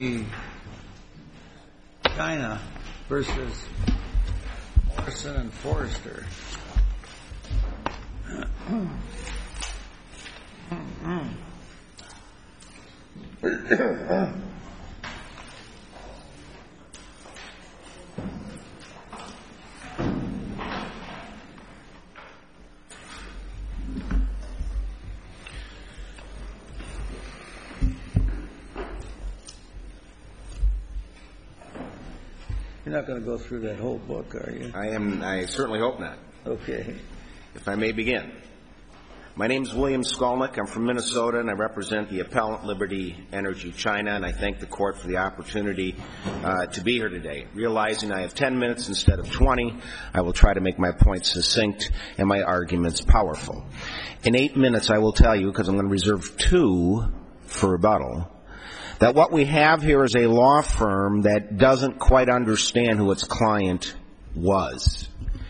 China versus Morrison and Forrester. You're not going to go through that whole book, are you? I certainly hope not. Okay. If I may begin. My name is William Skolnick. I'm from Minnesota, and I represent the appellant Liberty Energy China, and I thank the Court for the opportunity to be here today. Realizing I have 10 minutes instead of 20, I will try to make my points succinct and my arguments powerful. In 8 minutes, I will tell you, because I'm going to reserve 2 for rebuttal, that what we have here is a law firm that doesn't quite understand who its client was.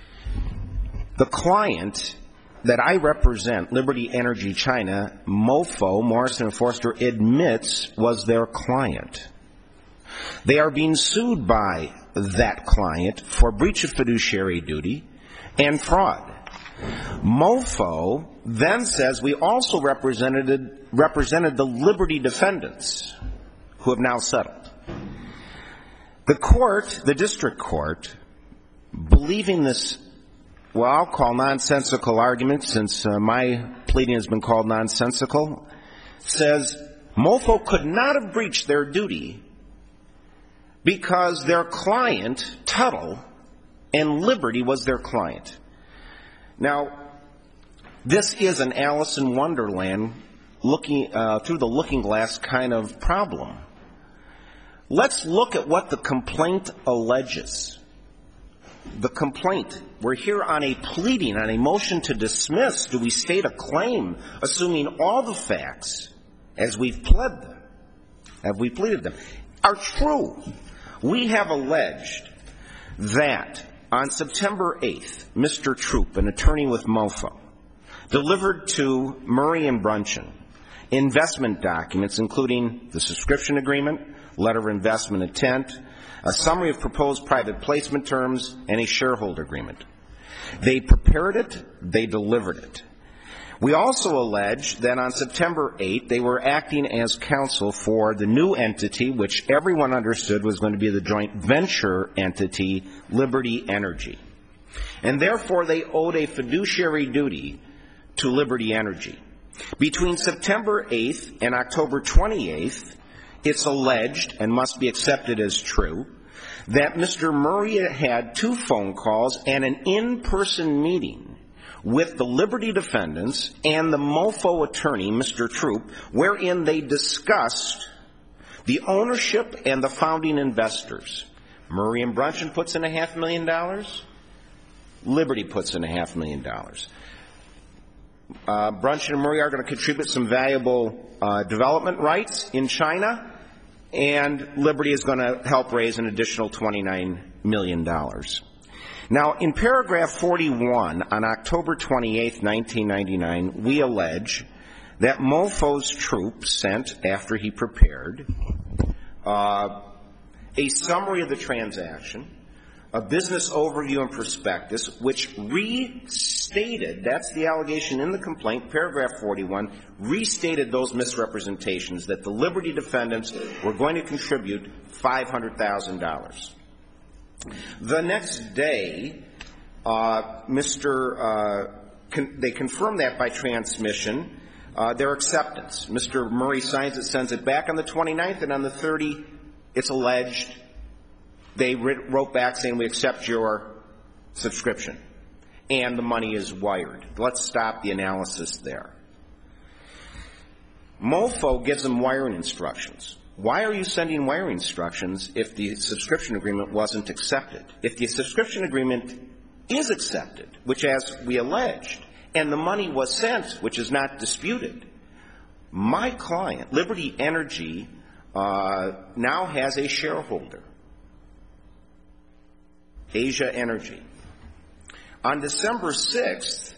The client that I represent, Liberty Energy China, MoFo, Morrison and Forrester, admits was their client. They are being sued by that client for breach of fiduciary duty and fraud. MoFo then says we also represented the Liberty defendants, who have now settled. The court, the district court, believing this, well, I'll call nonsensical argument, since my pleading has been called nonsensical, says MoFo could not have breached their duty because their client, Tuttle, and Liberty was their client. Now, this is an Alice in Wonderland looking through the looking glass kind of problem. Let's look at what the complaint alleges. The complaint, we're here on a pleading, on a motion to dismiss. Do we state a claim, assuming all the facts, as we've pled them, have we pleaded them, are true? We have alleged that on September 8th, Mr. Troop, an attorney with MoFo, delivered to Murray and Bruncheon investment documents, including the subscription agreement, letter of investment intent, a summary of proposed private placement terms, and a shareholder agreement. They prepared it, they delivered it. We also allege that on September 8th, they were acting as counsel for the new entity, which everyone understood was going to be the joint venture entity, Liberty Energy. And therefore, they owed a fiduciary duty to Liberty Energy. Between September 8th and October 28th, it's alleged, and must be accepted as true, that Mr. Murray had 2 phone calls and an in-person meeting with the Liberty defendants and the MoFo attorney, Mr. Troop, wherein they discussed the ownership and the founding investors. Murray and Bruncheon puts in $500,000. Liberty puts in $500,000. Bruncheon and Murray are going to contribute some valuable development rights in China, and Liberty is going to help raise an additional $29 million. Now, in paragraph 41, on October 28, 1999, we allege that MoFo's Troop sent, after he prepared, a summary of the transaction, a business overview and prospectus, which restated, that's the allegation in the complaint, paragraph 41, restated those misrepresentations that the Liberty defendants were going to contribute $500,000. The next day, they confirmed that by transmission, their acceptance. Mr. Murray signs it, sends it back on the 29th, and on the 30th, it's alleged they wrote back saying, we accept your subscription, and the money is wired. Let's stop the analysis there. MoFo gives them wiring instructions. Why are you sending wiring instructions if the subscription agreement wasn't accepted? If the subscription agreement is accepted, which as we alleged, and the money was sent, which is not disputed, my client, Liberty Energy, now has a shareholder, Asia Energy. On December 6th,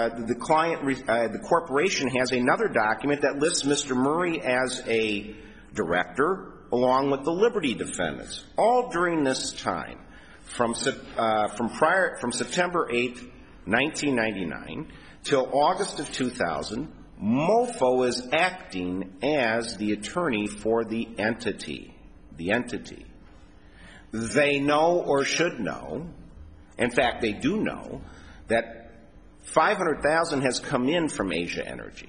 the corporation has another document that lists Mr. Murray as a director, along with the Liberty defendants. All during this time, from September 8, 1999, till August of 2000, MoFo is acting as the attorney for the entity. The entity. They know or should know, in fact, they do know, that $500,000 has come in from Asia Energy.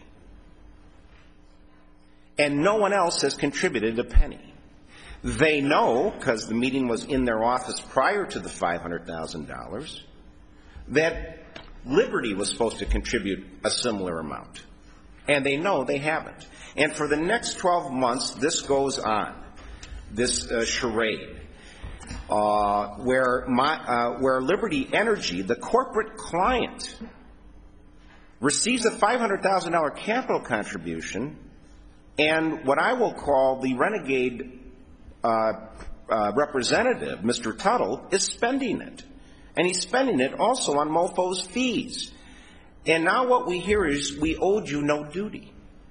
And no one else has contributed a penny. They know, because the meeting was in their office prior to the $500,000, that Liberty was supposed to contribute a similar amount. And they know they haven't. And for the next 12 months, this goes on, this charade, where Liberty Energy, the corporate client, receives a $500,000 capital contribution, and what I will call the renegade representative, Mr. Tuttle, is spending it. And he's spending it also on MoFo's fees. And now what we hear is, we owed you no duty.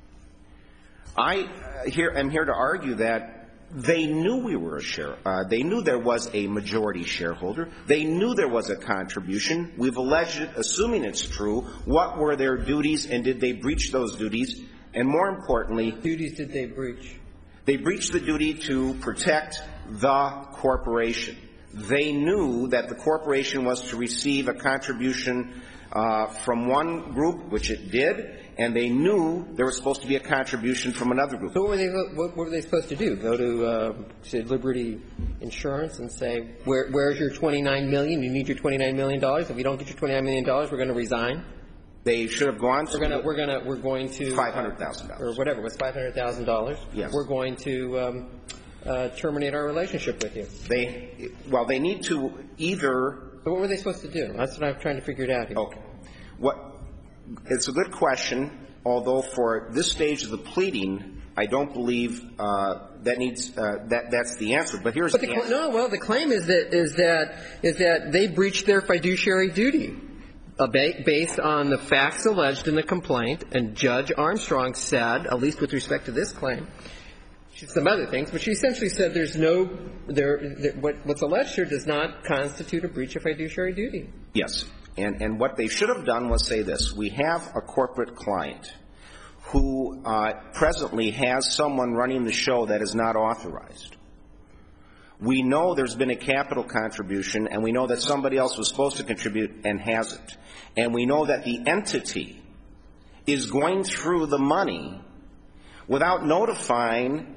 I am here to argue that they knew we were they knew there was a majority shareholder. They knew there was a contribution. We've alleged it, assuming it's true. What were their duties, and did they breach those duties? And more importantly, what duties did they breach? They breached the duty to protect the corporation. They knew that the corporation was to receive a contribution from one group, which it did, and they knew there was supposed to be a contribution from another group. So what were they supposed to do? Go to Liberty Insurance and say, where's your $29 million? You need your $29 million. If you don't get your $29 million, we're going to resign. They should have gone to we're going to $500,000 or whatever. It was $500,000. Yes. We're going to terminate our relationship with you. They need to either. So what were they supposed to do? That's what I'm trying to figure it out here. Okay. It's a good question, although for this stage of the pleading, I don't believe that's the answer. But here's the answer. No, well, the claim is that they breached their fiduciary duty based on the facts alleged in the complaint. And Judge Armstrong said, at least with respect to this claim, some other things, but she essentially said what's alleged here does not constitute a breach of fiduciary duty. Yes. And what they should have done was say this. We have a corporate client who presently has someone running the show that is not authorized. We know there's been a capital contribution, and we know that somebody else was supposed to contribute and hasn't. And we know that the entity is going through the money without notifying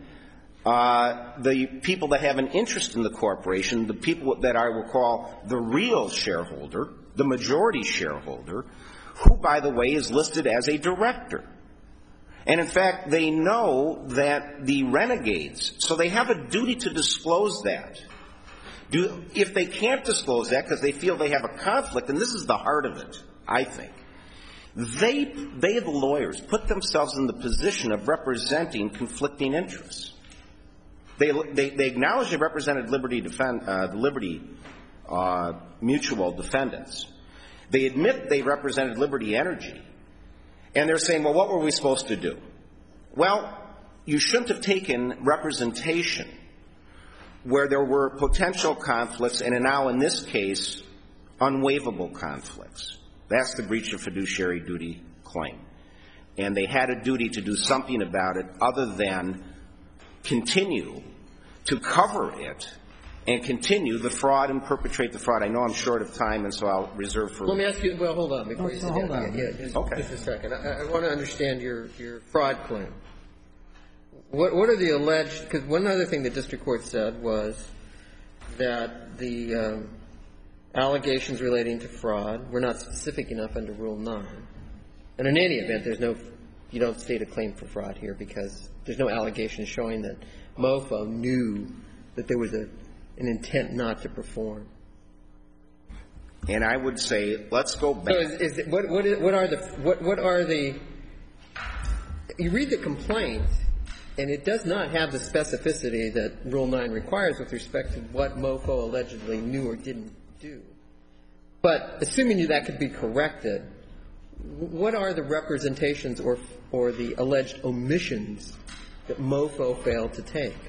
the people that have an interest in the corporation, the people that I will call the real shareholder, the majority shareholder, who, by the way, is listed as a director. And, in fact, they know that the renegades, so they have a duty to disclose that. If they can't disclose that because they feel they have a conflict, and this is the heart of it, I think, they the lawyers, put themselves in the position of representing conflicting interests. They acknowledge they represented the Liberty Mutual defendants. They admit they represented Liberty Energy. And they're saying, well, what were we supposed to do? Well, you shouldn't have taken representation where there were potential conflicts and now, in this case, unwaivable conflicts. That's the breach of fiduciary duty claim. And they had a duty to do something about it other than continue to cover it and continue the fraud and perpetrate the fraud. I know I'm short of time, and so I'll reserve for... Let me ask you, well, hold on. Before you sit down. Hold on. Okay. Just a second. I want to understand your fraud claim. What are the alleged... Because one other thing the district court said was that the allegations relating to fraud were not specific enough under Rule 9. And in any event, you don't state a claim for fraud here because there's no allegation showing that MoFo knew that there was an intent not to perform. And I would say, let's go back. So what are the you read the complaint, and it does not have the specificity that Rule 9 requires with respect to what MoFo allegedly knew or didn't do. But assuming that could be corrected, what are the representations or the alleged omissions that MOFO failed to take?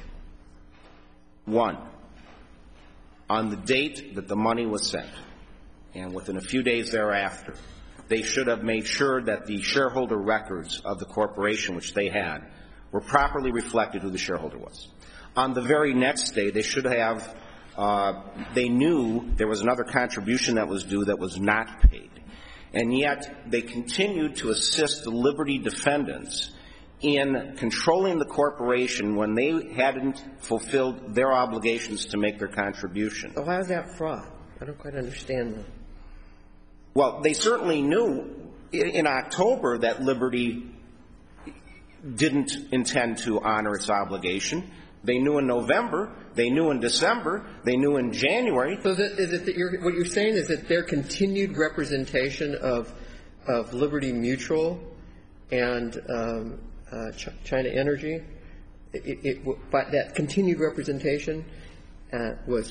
One, on the date that the money was sent, and within a few days thereafter, they should have made sure that the shareholder records of the corporation, which they had, were properly reflected who the shareholder was. On the very next day, they should have, they knew there was another contribution that was due that was not paid. And yet, they continued to assist the Liberty defendants in controlling the corporation when they hadn't fulfilled their obligations to make their contribution. So how is that fraud? I don't quite understand that. Well, they certainly knew in October that Liberty didn't intend to honor its obligation. They knew in November. They knew in December. They knew in January. So is it that what you're saying is that their continued representation of Liberty Mutual and China Energy, but that continued representation was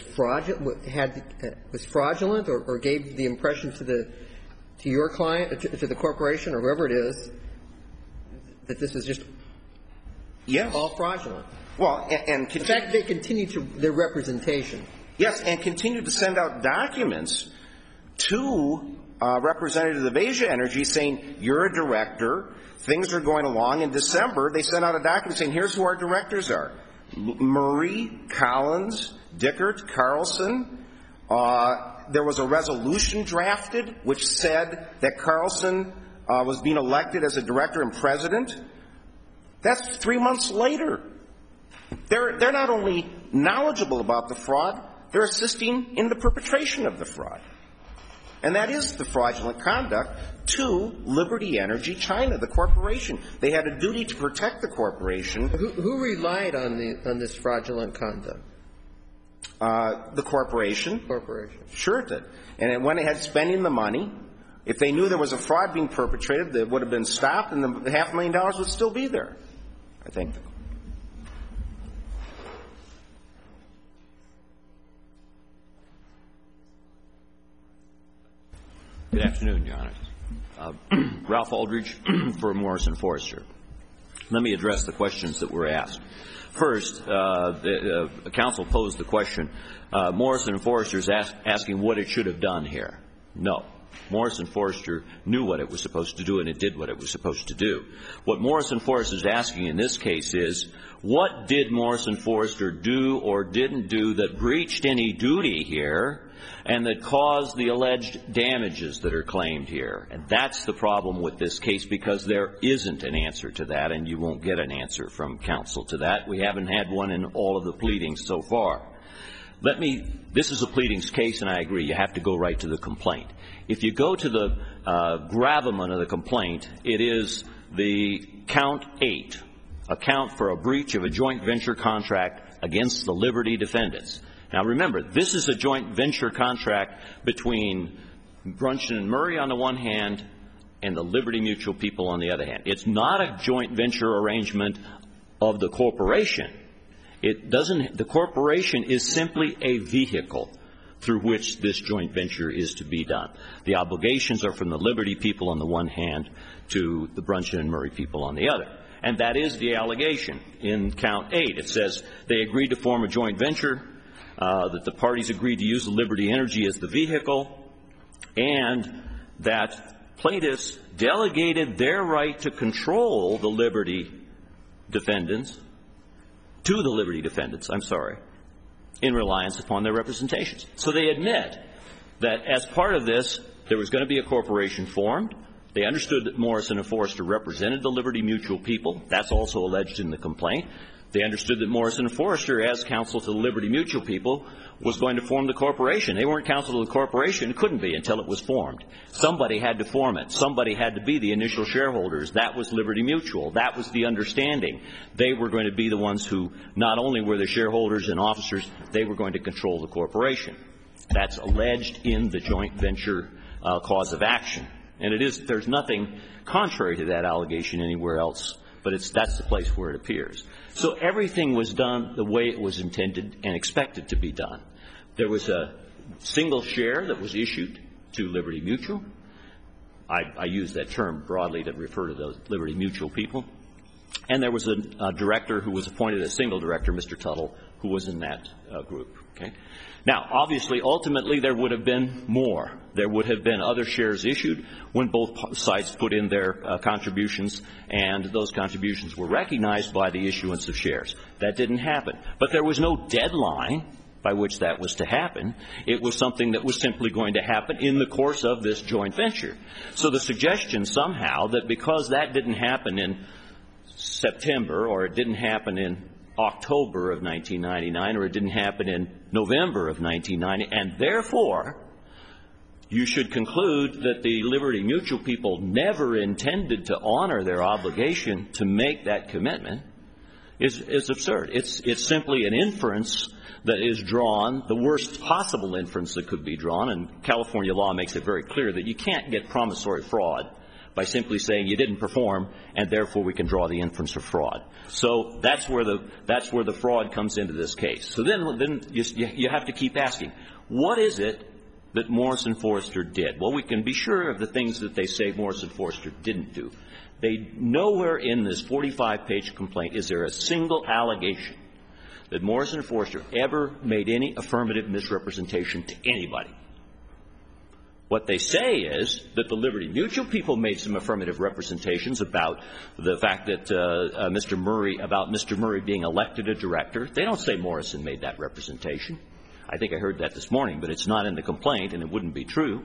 fraudulent, or gave the impression to your client, to the corporation, or whoever it is, that this is just all fraudulent? Well, and in fact, they continued their representation. Yes, and continued to send out documents to representatives of Asia Energy saying, you're a director, things are going along. In December, they sent out a document saying, here's who our directors are: Murray, Collins, Dickert, Carlson. There was a resolution drafted which said that Carlson was being elected as a director and president. That's 3 months later. They're not only knowledgeable about the fraud, they're assisting in the perpetration of the fraud. And that is the fraudulent conduct to Liberty Energy China, the corporation. They had a duty to protect the corporation. Who relied on this fraudulent conduct? The corporation. Corporation. Sure it did. And it went ahead spending the money. If they knew there was a fraud being perpetrated, it would have been stopped, and the $500,000 would still be there, I think. Good afternoon, Your Honor. Ralph Aldridge for Morrison Foerster. Let me address the questions that were asked. First, the counsel posed the question, Morrison Foerster is asking what it should have done here. No. Morrison Foerster knew what it was supposed to do, and it did what it was supposed to do. What Morrison Foerster is asking in this case is, what did Morrison Foerster do or didn't do that breached any duty here and that caused the alleged damages that are claimed here? And that's the problem with this case, because there isn't an answer to that, and you won't get an answer from counsel to that. We haven't had one in all of the pleadings so far. This is a pleadings case, and I agree, you have to go right to the complaint. If you go to the gravamen of the complaint, it is the count 8, a count for a breach of a joint venture contract against the Liberty defendants. Now remember, this is a joint venture contract between Brunson and Murray on the one hand and the Liberty Mutual people on the other hand. It's not a joint venture arrangement of the corporation. The corporation is simply a vehicle through which this joint venture is to be done. The obligations are from the Liberty people on the one hand to the Brunson and Murray people on the other. And that is the allegation in count 8. It says they agreed to form a joint venture, that the parties agreed to use the Liberty Energy as the vehicle, and that plaintiffs delegated their right to control the Liberty defendants to the Liberty defendants, in reliance upon their representations. So they admit that as part of this, there was going to be a corporation formed. They understood that Morrison and Foerster represented the Liberty Mutual people. That's also alleged in the complaint. They understood that Morrison and Foerster, as counsel to the Liberty Mutual people, was going to form the corporation. They weren't counsel to the corporation. It couldn't be until it was formed. Somebody had to form it. Somebody had to be the initial shareholders. That was Liberty Mutual. That was the understanding. They were going to be the ones who not only were the shareholders and officers, they were going to control the corporation. That's alleged in the joint venture cause of action. And there's nothing contrary to that allegation anywhere else, but that's the place where it appears. So everything was done the way it was intended and expected to be done. There was a single share that was issued to Liberty Mutual. I use that term broadly to refer to the Liberty Mutual people. And there was a director who was appointed, a single director, Mr. Tuttle, who was in that group. Okay? Now, obviously, ultimately, there would have been more. There would have been other shares issued when both sides put in their contributions, and those contributions were recognized by the issuance of shares. That didn't happen. But there was no deadline by which that was to happen. It was something that was simply going to happen in the course of this joint venture. So the suggestion somehow that because that didn't happen in September, or it didn't happen in October of 1999, or it didn't happen in November of 1990, and therefore you should conclude that the Liberty Mutual people never intended to honor their obligation to make that commitment is absurd. It's simply an inference that is drawn, the worst possible inference that could be drawn, and California law makes it very clear that you can't get promissory fraud by simply saying you didn't perform, and therefore we can draw the inference of fraud. So that's where the fraud comes into this case. So then you have to keep asking, what is it that Morrison Foerster did? Well, we can be sure of the things that they say Morrison Foerster didn't do. Nowhere in this 45-page complaint is there a single allegation that Morrison Foerster ever made any affirmative misrepresentation to anybody. What they say is that the Liberty Mutual people made some affirmative representations about the fact that Mr. Murray being elected a director. They don't say Morrison made that representation. I think I heard that this morning, but it's not in the complaint, and it wouldn't be true.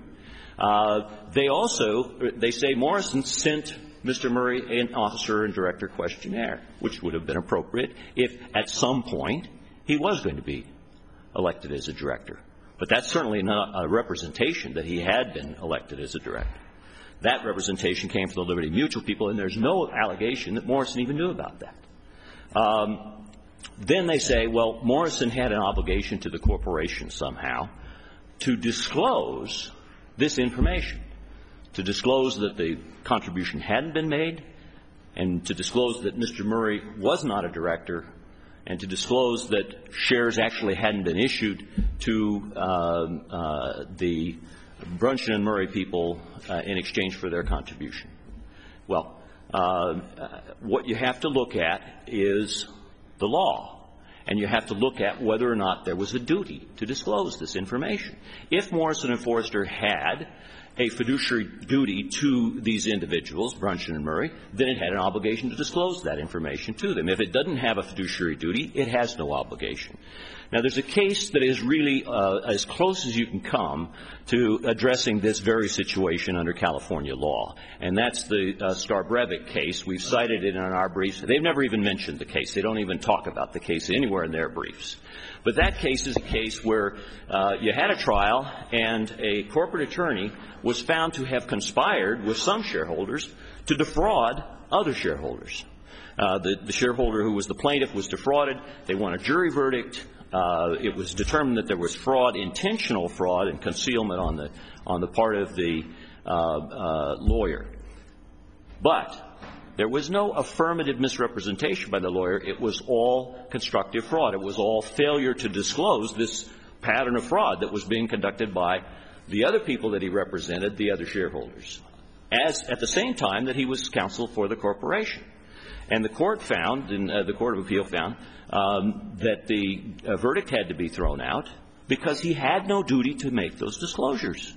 They say Morrison sent Mr. Murray an officer and director questionnaire, which would have been appropriate if at some point he was going to be elected as a director. But that's certainly not a representation that he had been elected as a director. That representation came from the Liberty Mutual people, and there's no allegation that Morrison even knew about that. Then they say, well, Morrison had an obligation to the corporation somehow to disclose this information, to disclose that the contribution hadn't been made, and to disclose that Mr. Murray was not a director, and to disclose that shares actually hadn't been issued to the Brunson and Murray people in exchange for their contribution. Well, what you have to look at is the law, and you have to look at whether or not there was a duty to disclose this information. If Morrison and Foerster had a fiduciary duty to these individuals, Brunson and Murray, then it had an obligation to disclose that information to them. If it doesn't have a fiduciary duty, it has no obligation. Now, there's a case that is really as close as you can come to addressing this very situation under California law, and that's the Starbrevik case. We've cited it in our briefs. They've never even mentioned the case. They don't even talk about the case anywhere in their briefs. But that case is a case where you had a trial, and a corporate attorney was found to have conspired with some shareholders to defraud other shareholders. The shareholder who was the plaintiff was defrauded. They won a jury verdict. It was determined that there was fraud, intentional fraud, and concealment on the part of the lawyer. But there was no affirmative misrepresentation by the lawyer. It was all constructive fraud. It was all failure to disclose this pattern of fraud that was being conducted by the other people that he represented, the other shareholders, at the same time that he was counsel for the corporation. And the court found, and the Court of Appeal found, that the verdict had to be thrown out because he had no duty to make those disclosures.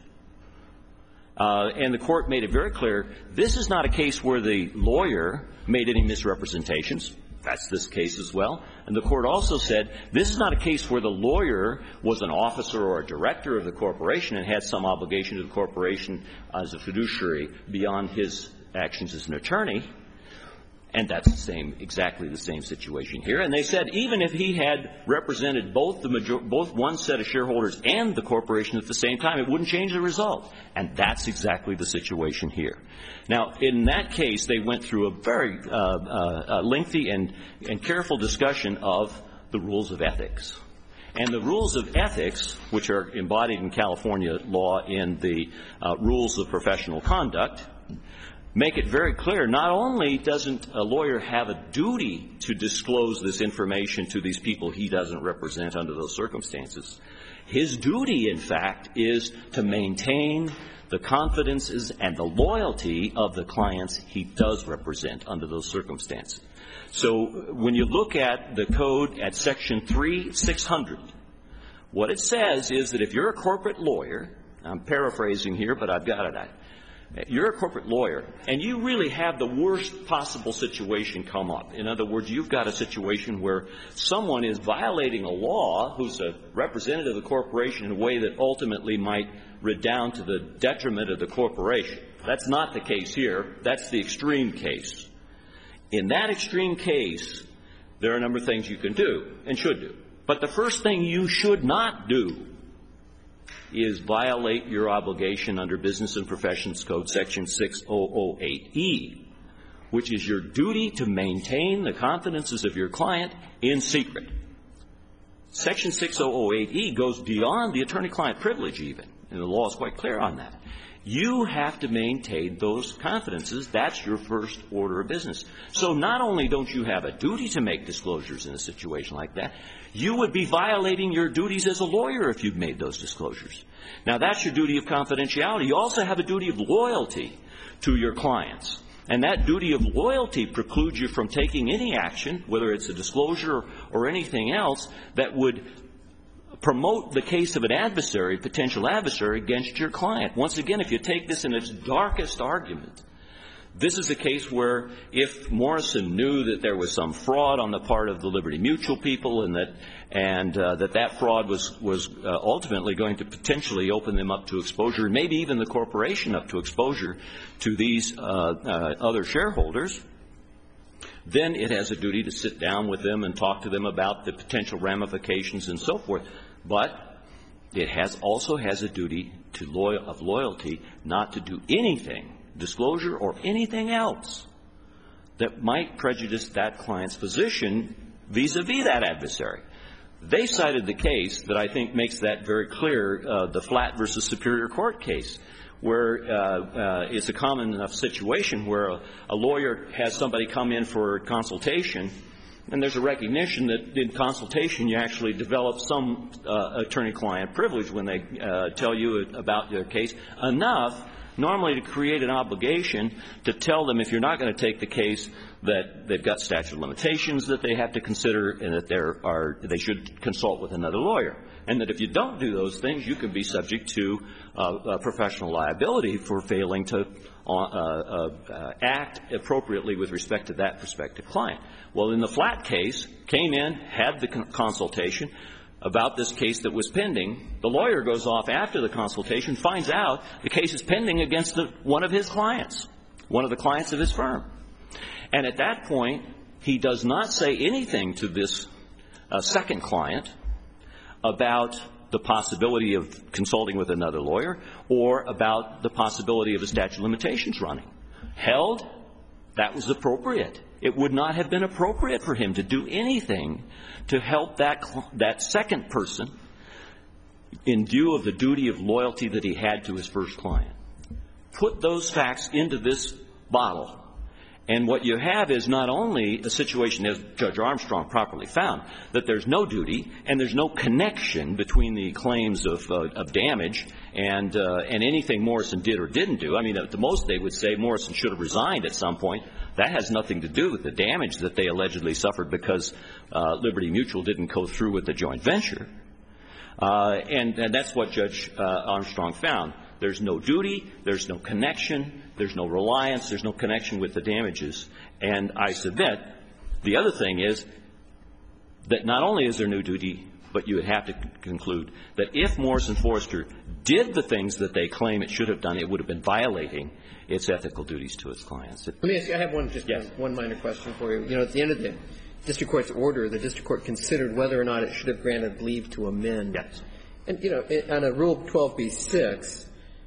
And the court made it very clear, this is not a case where the lawyer made any misrepresentations. That's this case as well. And the court also said, this is not a case where the lawyer was an officer or a director of the corporation and had some obligation to the corporation as a fiduciary beyond his actions as an attorney. And that's exactly the same situation here. And they said even if he had represented both one set of shareholders and the corporation at the same time, it wouldn't change the result. And that's exactly the situation here. Now, in that case, they went through a very lengthy and careful discussion of the rules of ethics. And the rules of ethics, which are embodied in California law in the rules of professional conduct, make it very clear, not only doesn't a lawyer have a duty to disclose this information to these people he doesn't represent under those circumstances, His duty, in fact, is to maintain the confidences and the loyalty of the clients he does represent under those circumstances. So when you look at the code at Section 3600, what it says is that if you're a corporate lawyer, I'm paraphrasing here, but I've got it. You're a corporate lawyer, and you really have the worst possible situation come up. In other words, you've got a situation where someone is violating a law who's a representative of the corporation in a way that ultimately might redound to the detriment of the corporation. That's not the case here. That's the extreme case. In that extreme case, there are a number of things you can do and should do. But the first thing you should not do is violate your obligation under Business and Professions Code Section 6008E, which is your duty to maintain the confidences of your client in secret. Section 6008E goes beyond the attorney-client privilege even, and the law is quite clear on that. You have to maintain those confidences. That's your first order of business. So not only don't you have a duty to make disclosures in a situation like that, you would be violating your duties as a lawyer if you've made those disclosures. Now, that's your duty of confidentiality. You also have a duty of loyalty to your clients. And that duty of loyalty precludes you from taking any action, whether it's a disclosure or anything else, that would promote the case of an adversary, potential adversary, against your client. Once again, if you take this in its darkest argument, this is a case where if Morrison knew that there was some fraud on the part of the Liberty Mutual people and that fraud was ultimately going to potentially open them up to exposure, maybe even the corporation up to exposure to these other shareholders, then it has a duty to sit down with them and talk to them about the potential ramifications and so forth. But it also has a duty of loyalty not to do anything, disclosure or anything else, that might prejudice that client's position vis-a-vis that adversary. They cited the case that I think makes that very clear, the Flatt versus Superior Court case, where it's a common enough situation where a lawyer has somebody come in for consultation, and there's a recognition that in consultation you actually develop some attorney-client privilege when they tell you about their case, enough normally to create an obligation to tell them if you're not going to take the case that they've got statute of limitations that they have to consider and that they should consult with another lawyer. And that if you don't do those things, you can be subject to professional liability for failing to act appropriately with respect to that prospective client. Well, in the Flatt case, came in, had the consultation about this case that was pending. The lawyer goes off after the consultation, finds out the case is pending against one of his clients, one of the clients of his firm. And at that point, he does not say anything to this second client about the possibility of consulting with another lawyer or about the possibility of a statute of limitations running. Held, that was appropriate. It would not have been appropriate for him to do anything to help that second person in view of the duty of loyalty that he had to his first client. Put those facts into this bottle, and what you have is not only a situation, as Judge Armstrong properly found, that there's no duty and there's no connection between the claims of damage and anything Morrison did or didn't do. I mean, at the most they would say Morrison should have resigned at some point. That has nothing to do with the damage that they allegedly suffered because Liberty Mutual didn't go through with the joint venture. And that's what Judge Armstrong found. There's no duty, there's no connection, there's no reliance, there's no connection with the damages. And I submit the other thing is that not only is there no duty, but you would have to conclude that if Morrison Foerster did the things that they claim it should have done, it would have been violating its ethical duties to its clients. Let me ask you, I have one minor question for you. You know, at the end of the district court's order, the district court considered whether or not it should have granted leave to amend. Yes. And, you know, on a Rule 12b-6,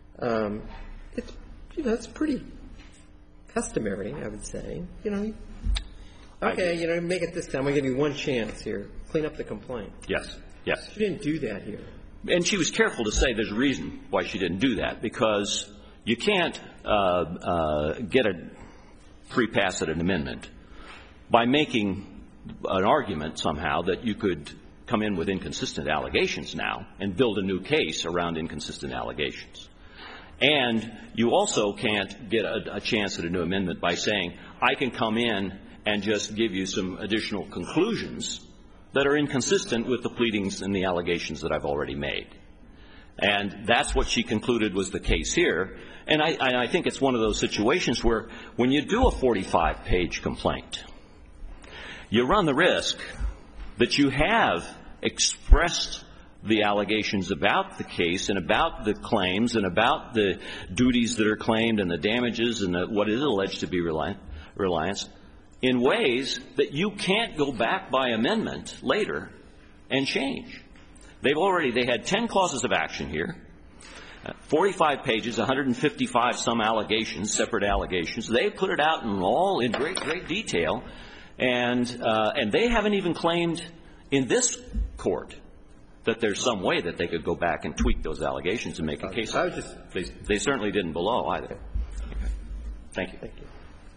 it's pretty customary, I would say. You know, okay, make it this time. We'll give you one chance here. Clean up the complaint. Yes, yes. She didn't do that here. And she was careful to say there's a reason why she didn't do that, because you can't get a free pass at an amendment by making an argument somehow that you could come in with inconsistent allegations now and build a new case around inconsistent allegations. And you also can't get a chance at a new amendment by saying, I can come in and just give you some additional conclusions that are inconsistent with the pleadings and the allegations that I've already made. And that's what she concluded was the case here. And I think it's one of those situations where when you do a 45-page complaint, you run the risk that you have expressed the allegations about the case and about the claims and about the duties that are claimed and the damages and what is alleged to be reliance in ways that you can't go back by amendment later and change. They had 10 clauses of action here, 45 pages, 155 some allegations, separate allegations. They put it out in great detail, and they haven't even claimed in this court that there's some way that they could go back and tweak those allegations and make a case. They certainly didn't below either. Okay. Thank you. Thank you.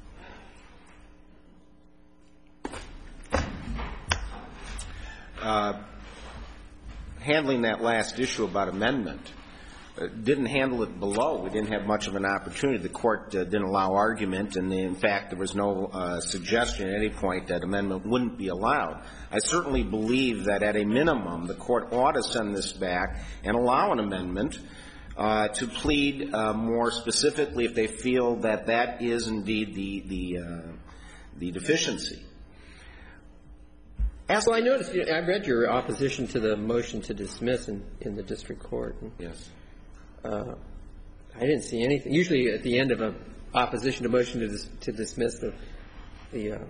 Handling that last issue about amendment, didn't handle it below. We didn't have much of an opportunity. The court didn't allow argument, and in fact, there was no suggestion at any point that amendment wouldn't be allowed. I certainly believe that at a minimum, the court ought to send this back and allow an amendment to plead more specifically if they feel that that is indeed the deficiency. So I noticed, I read your opposition to the motion to dismiss in the district court. Yes. I didn't see anything. Usually at the end of an opposition to motion to dismiss, the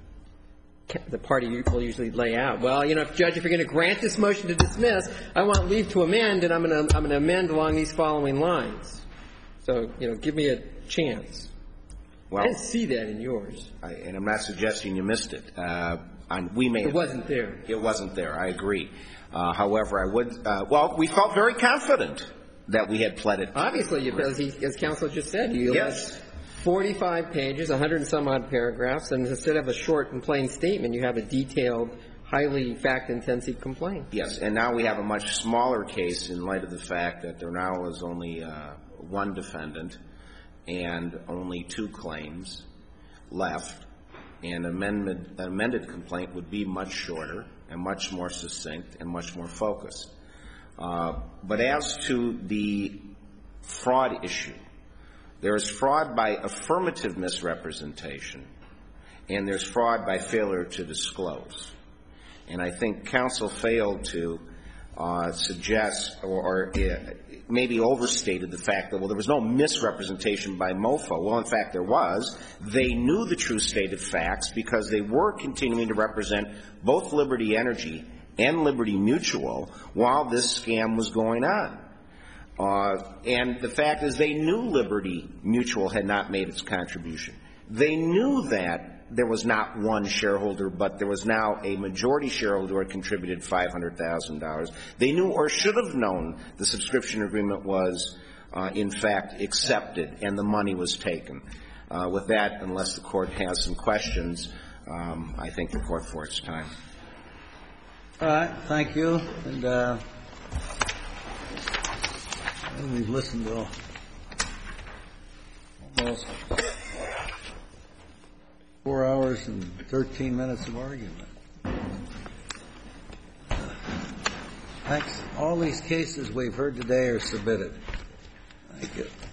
party will usually lay out, well, you know, Judge, if you're going to grant this motion to dismiss, I want leave to amend, and I'm going to amend along these following lines. So, you know, give me a chance. Well, I didn't see that in yours. And I'm not suggesting you missed it. It wasn't there. It wasn't there. I agree. However, I would well, we felt very confident that we had pled it. Obviously, as counsel just said, you yes. 45 pages, 100 and some odd paragraphs, and instead of a short and plain statement, you have a detailed, highly fact-intensive complaint. Yes, and now we have a much smaller case in light of the fact that there now is only one defendant and only 2 claims left. And an amended complaint would be much shorter and much more succinct and much more focused. But as to the fraud issue, there is fraud by affirmative misrepresentation, and there's fraud by failure to disclose. And I think counsel failed to suggest or maybe overstated the fact that, well, there was no misrepresentation by MOFA. Well, in fact, there was. They knew the true state of facts because they were continuing to represent both Liberty Energy and Liberty Mutual while this scam was going on. And the fact is they knew Liberty Mutual had not made its contribution. They knew that there was not one shareholder, but there was now a majority shareholder who had contributed $500,000. They knew or should have known the subscription agreement was, in fact, accepted and the money was taken. With that, unless the Court has some questions, I thank the Court for its time. All right. Thank you. And we've listened to almost 4 hours and 13 minutes of argument. Thanks. All these cases we've heard today are submitted. Thank you.